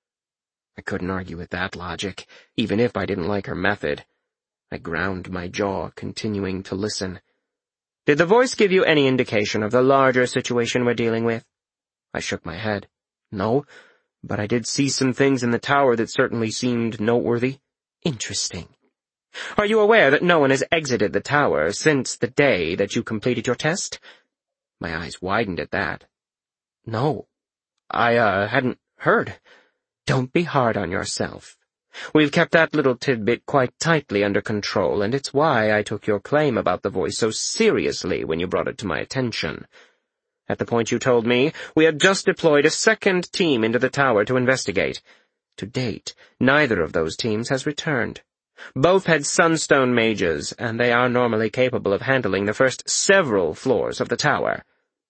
I couldn't argue with that logic, even if I didn't like her method. I ground my jaw, continuing to listen. Did the voice give you any indication of the larger situation we're dealing with? I shook my head. No, but I did see some things in the tower that certainly seemed noteworthy. Interesting. Are you aware that no one has exited the tower since the day that you completed your test? My eyes widened at that. No, I hadn't heard. Don't be hard on yourself. We've kept that little tidbit quite tightly under control, and it's why I took your claim about the voice so seriously when you brought it to my attention. At the point you told me, we had just deployed a second team into the tower to investigate. To date, neither of those teams has returned. Both had Sunstone mages, and they are normally capable of handling the first several floors of the tower.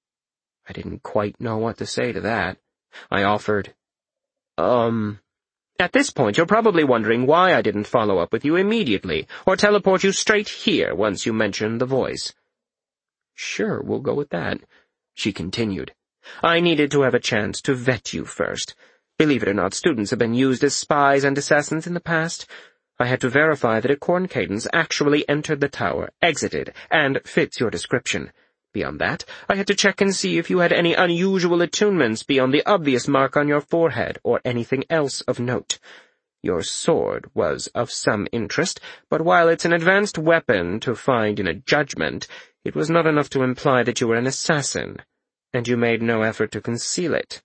I didn't quite know what to say to that. I offered, At this point, you're probably wondering why I didn't follow up with you immediately, or teleport you straight here once you mentioned the voice. Sure, we'll go with that. She continued. I needed to have a chance to vet you first. Believe it or not, students have been used as spies and assassins in the past. I had to verify that Acorn Cadence actually entered the tower, exited, and fits your description. Beyond that, I had to check and see if you had any unusual attunements beyond the obvious mark on your forehead or anything else of note. Your sword was of some interest, but while it's an advanced weapon to find in a judgment, it was not enough to imply that you were an assassin, and you made no effort to conceal it.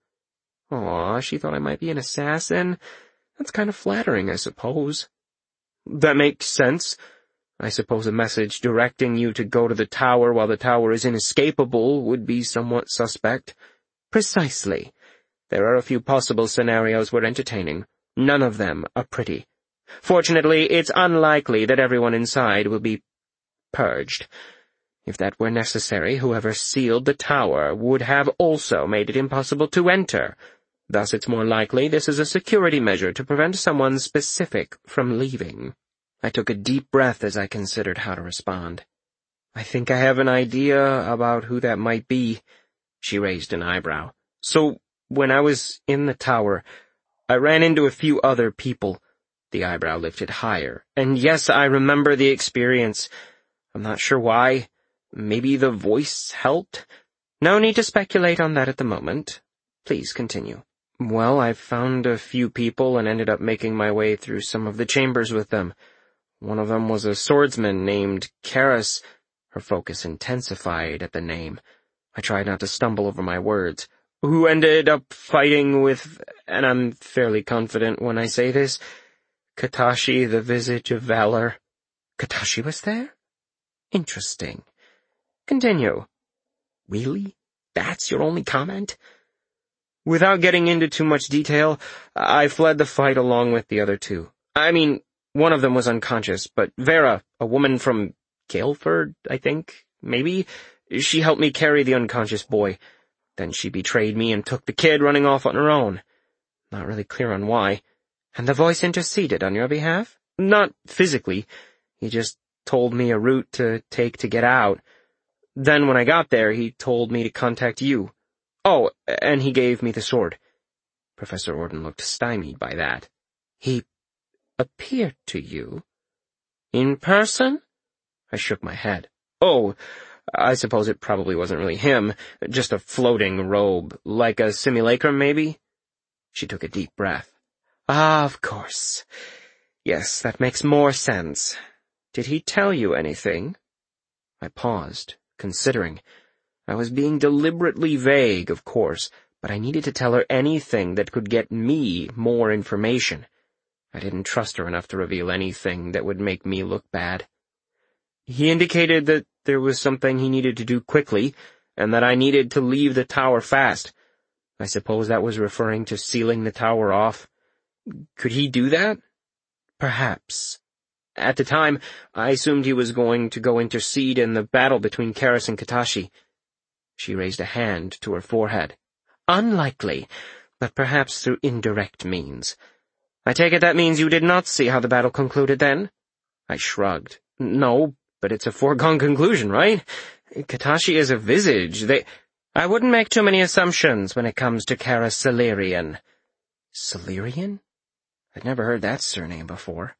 Aw, she thought I might be an assassin? That's kind of flattering, I suppose. That makes sense. I suppose a message directing you to go to the tower while the tower is inescapable would be somewhat suspect. Precisely. There are a few possible scenarios we're entertaining. None of them are pretty. Fortunately, it's unlikely that everyone inside will be purged. If that were necessary, whoever sealed the tower would have also made it impossible to enter. Thus, it's more likely this is a security measure to prevent someone specific from leaving. I took a deep breath as I considered how to respond. I think I have an idea about who that might be. She raised an eyebrow. So, when I was in the tower, I ran into a few other people. The eyebrow lifted higher. And yes, I remember the experience. I'm not sure why. Maybe the voice helped? No need to speculate on that at the moment. Please continue. Well, I found a few people and ended up making my way through some of the chambers with them. One of them was a swordsman named Karis. Her focus intensified at the name. I tried not to stumble over my words. Who ended up fighting with, and I'm fairly confident when I say this, Katashi, the Visage of Valor. Katashi was there? Interesting. Continue. Really? That's your only comment? Without getting into too much detail, I fled the fight along with the other two. I mean, one of them was unconscious, but Vera, a woman from Galeford, I think, maybe, she helped me carry the unconscious boy. Then she betrayed me and took the kid running off on her own. Not really clear on why. And the voice interceded on your behalf? Not physically. He just told me a route to take to get out. Then when I got there, he told me to contact you. Oh, and he gave me the sword. Professor Orden looked stymied by that. He appeared to you? In person? I shook my head. Oh, I suppose it probably wasn't really him, just a floating robe, like a simulacrum, maybe? She took a deep breath. Ah, of course. Yes, that makes more sense. Did he tell you anything? I paused, considering. I was being deliberately vague, of course, but I needed to tell her anything that could get me more information. I didn't trust her enough to reveal anything that would make me look bad. He indicated that there was something he needed to do quickly, and that I needed to leave the tower fast. I suppose that was referring to sealing the tower off. Could he do that? Perhaps. At the time, I assumed he was going to go intercede in the battle between Karis and Katashi. She raised a hand to her forehead. Unlikely, but perhaps through indirect means. I take it that means you did not see how the battle concluded then? I shrugged. No, but it's a foregone conclusion, right? Katashi is a visage. I wouldn't make too many assumptions when it comes to Karis Salarian. Salarian? I'd never heard that surname before.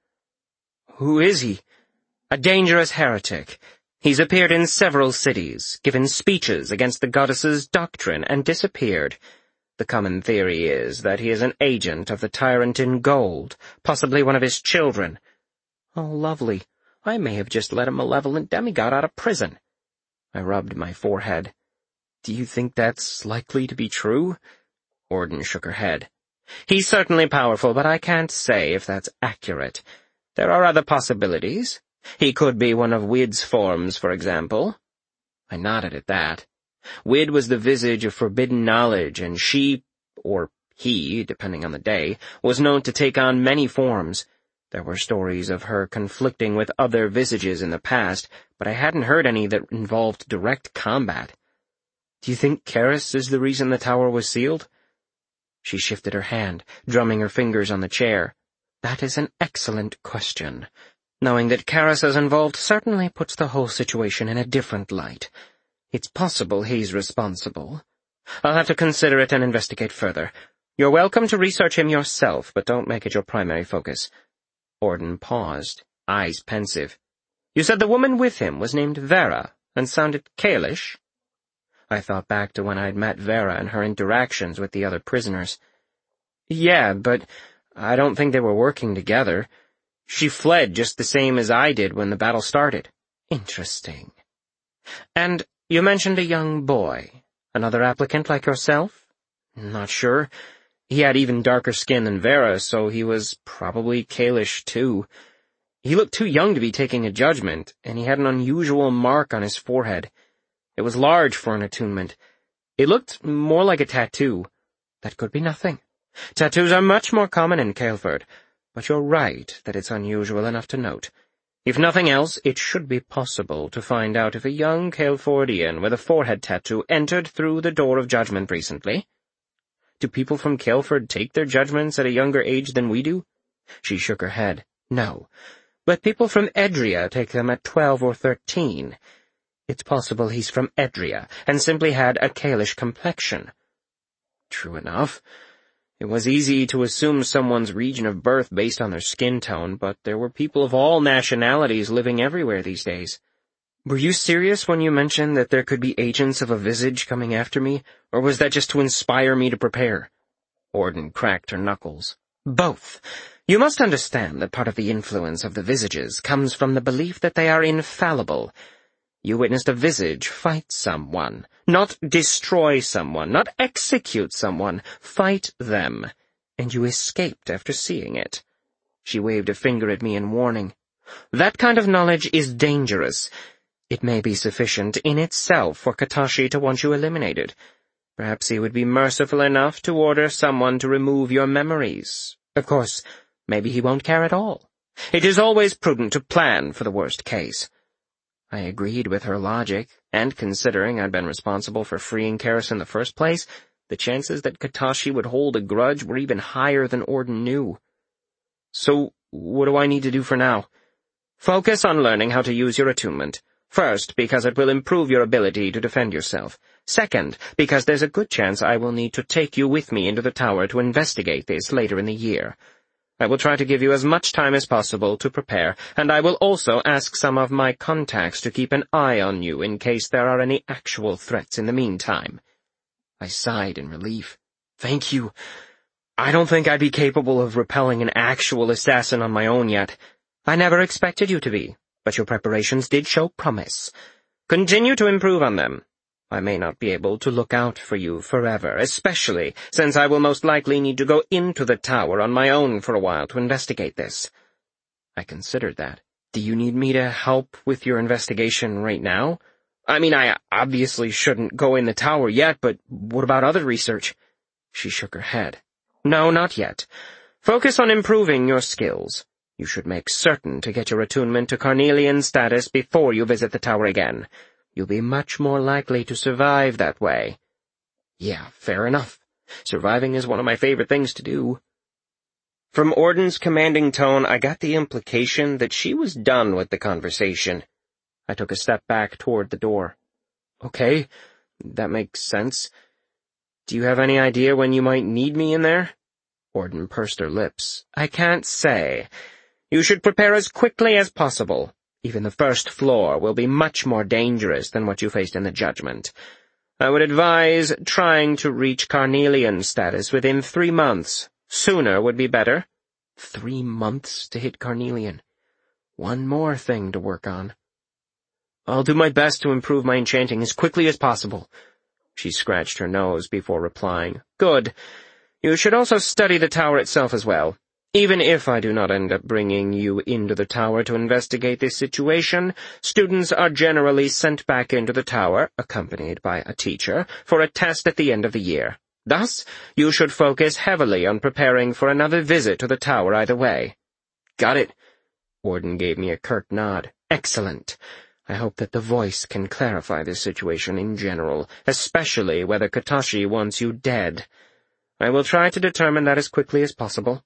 Who is he? A dangerous heretic. He's appeared in several cities, given speeches against the goddess's doctrine, and disappeared. The common theory is that he is an agent of the tyrant in gold, possibly one of his children. Oh, lovely. I may have just let a malevolent demigod out of prison. I rubbed my forehead. Do you think that's likely to be true? Orden shook her head. He's certainly powerful, but I can't say if that's accurate. There are other possibilities. He could be one of Wid's forms, for example. I nodded at that. Wid was the visage of forbidden knowledge, and she, or he, depending on the day, was known to take on many forms. There were stories of her conflicting with other visages in the past, but I hadn't heard any that involved direct combat. Do you think Karis is the reason the tower was sealed? She shifted her hand, drumming her fingers on the chair. That is an excellent question. Knowing that Karis is involved certainly puts the whole situation in a different light. It's possible he's responsible. I'll have to consider it and investigate further. You're welcome to research him yourself, but don't make it your primary focus. Orden paused, eyes pensive. You said the woman with him was named Vera, and sounded Kaelish? I thought back to when I'd met Vera and her interactions with the other prisoners. Yeah, but I don't think they were working together. She fled just the same as I did when the battle started. Interesting. And you mentioned a young boy. Another applicant like yourself? Not sure. He had even darker skin than Vera, so he was probably Kaelish too. He looked too young to be taking a judgment, and he had an unusual mark on his forehead. It was large for an attunement. It looked more like a tattoo. That could be nothing. Tattoos are much more common in Caelford, but you're right that it's unusual enough to note. If nothing else, it should be possible to find out if a young Caelfordian with a forehead tattoo entered through the door of judgment recently. Do people from Caelford take their judgments at a younger age than we do? She shook her head. No, but people from Edria take them at 12 or 13. It's possible he's from Edria, and simply had a Kaelish complexion. True enough. It was easy to assume someone's region of birth based on their skin tone, but there were people of all nationalities living everywhere these days. Were you serious when you mentioned that there could be agents of a visage coming after me, or was that just to inspire me to prepare? Orden cracked her knuckles. Both. You must understand that part of the influence of the visages comes from the belief that they are infallible. You witnessed a visage fight someone, not destroy someone, not execute someone, fight them, and you escaped after seeing it. She waved a finger at me in warning. That kind of knowledge is dangerous. It may be sufficient in itself for Katashi to want you eliminated. Perhaps he would be merciful enough to order someone to remove your memories. Of course, maybe he won't care at all. It is always prudent to plan for the worst case. I agreed with her logic, and considering I'd been responsible for freeing Karis in the first place, the chances that Katashi would hold a grudge were even higher than Orden knew. So, what do I need to do for now? Focus on learning how to use your attunement. First, because it will improve your ability to defend yourself. Second, because there's a good chance I will need to take you with me into the tower to investigate this later in the year. I will try to give you as much time as possible to prepare, and I will also ask some of my contacts to keep an eye on you in case there are any actual threats in the meantime. I sighed in relief. Thank you. I don't think I'd be capable of repelling an actual assassin on my own yet. I never expected you to be, but your preparations did show promise. Continue to improve on them. I may not be able to look out for you forever, especially since I will most likely need to go into the tower on my own for a while to investigate this. I considered that. Do you need me to help with your investigation right now? I mean, I obviously shouldn't go in the tower yet, but what about other research? She shook her head. No, not yet. Focus on improving your skills. You should make certain to get your attunement to Carnelian status before you visit the tower again. You'll be much more likely to survive that way. Yeah, fair enough. Surviving is one of my favorite things to do. From Orden's commanding tone, I got the implication that she was done with the conversation. I took a step back toward the door. Okay, that makes sense. Do you have any idea when you might need me in there? Orden pursed her lips. I can't say. You should prepare as quickly as possible. Even the first floor will be much more dangerous than what you faced in the judgment. I would advise trying to reach Carnelian status within 3 months. Sooner would be better. 3 months to hit Carnelian. One more thing to work on. I'll do my best to improve my enchanting as quickly as possible. She scratched her nose before replying. Good. You should also study the tower itself as well. Even if I do not end up bringing you into the tower to investigate this situation, students are generally sent back into the tower, accompanied by a teacher, for a test at the end of the year. Thus, you should focus heavily on preparing for another visit to the tower either way. Got it. Orden gave me a curt nod. Excellent. I hope that the voice can clarify this situation in general, especially whether Katashi wants you dead. I will try to determine that as quickly as possible.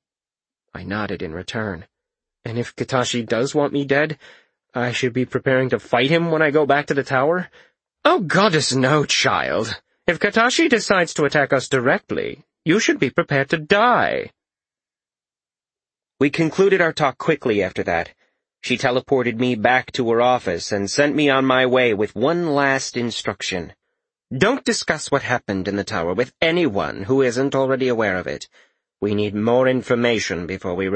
I nodded in return. And if Katashi does want me dead, I should be preparing to fight him when I go back to the tower? Oh, goddess, no, child. If Katashi decides to attack us directly, You should be prepared to die." We concluded our talk quickly after that. She teleported me back to her office and sent me on my way with one last instruction. Don't discuss what happened in the tower with anyone who isn't already aware of it. We need more information before we